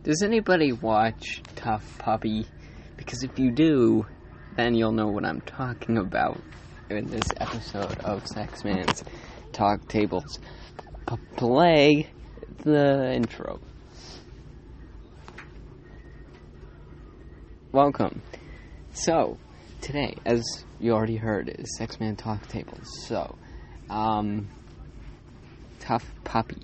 Does anybody watch Tough Puppy? Because if you do, then you'll know what I'm talking about in this episode of Sex Man's Talk Tables. Play the intro. Welcome. So, today, as you already heard, is Sex Man Talk Tables. So, Tough Puppy.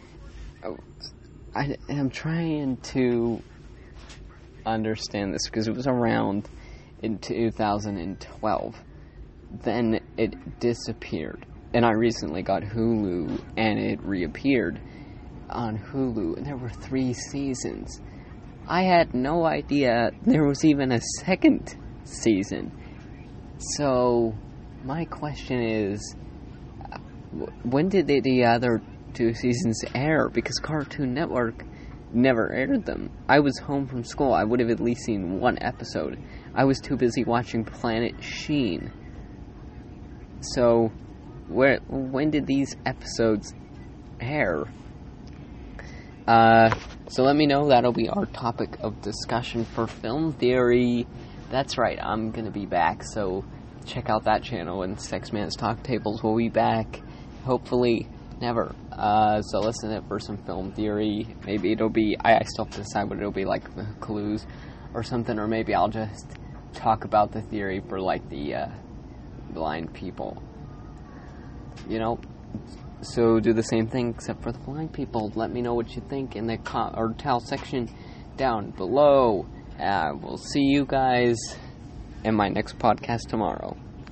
I'm trying to understand this because it was around in 2012. Then it disappeared. And I recently got Hulu and it reappeared on Hulu. And there were 3 seasons. I had no idea there was even a second season. So, my question is, when did the other 2 seasons air? Because Cartoon Network never aired them. I was home from school. I would have at least seen 1 episode. I was too busy watching Planet Sheen. So, when did these episodes air? So let me know. That'll be our topic of discussion for Film Theory. That's right, I'm gonna be back, so check out that channel, and Sex Man's Talk Tables will be back. Hopefully, never. So listen to it for some Film Theory. Maybe it'll be, I still have to decide what it'll be, like the clues or something, or maybe I'll just talk about the theory for, like, the, blind people. You know? So do the same thing except for the blind people. Let me know what you think in the tell section down below. We'll see you guys in my next podcast tomorrow.